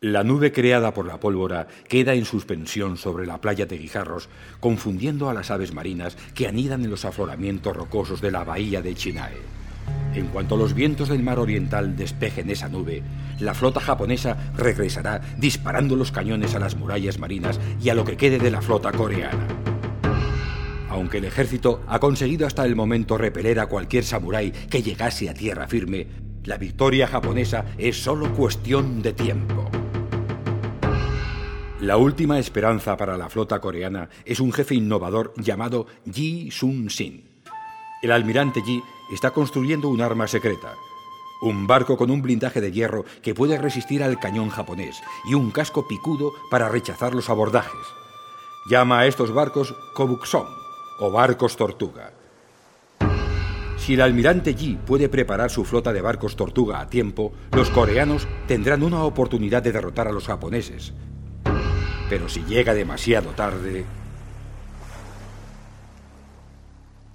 La nube creada por la pólvora queda en suspensión sobre la playa de Guijarros, confundiendo a las aves marinas que anidan en los afloramientos rocosos de la bahía de Chinae. En cuanto los vientos del mar oriental despejen esa nube, la flota japonesa regresará disparando los cañones a las murallas marinas y a lo que quede de la flota coreana. Aunque el ejército ha conseguido hasta el momento repeler a cualquier samurái que llegase a tierra firme, la victoria japonesa es solo cuestión de tiempo. La última esperanza para la flota coreana es un jefe innovador llamado Yi Sun-sin. El almirante Yi está construyendo un arma secreta, un barco con un blindaje de hierro que puede resistir al cañón japonés y un casco picudo para rechazar los abordajes. Llama a estos barcos Kobuksong, o barcos tortuga. Si el almirante Yi puede preparar su flota de barcos tortuga a tiempo, los coreanos tendrán una oportunidad de derrotar a los japoneses. Pero si llega demasiado tarde...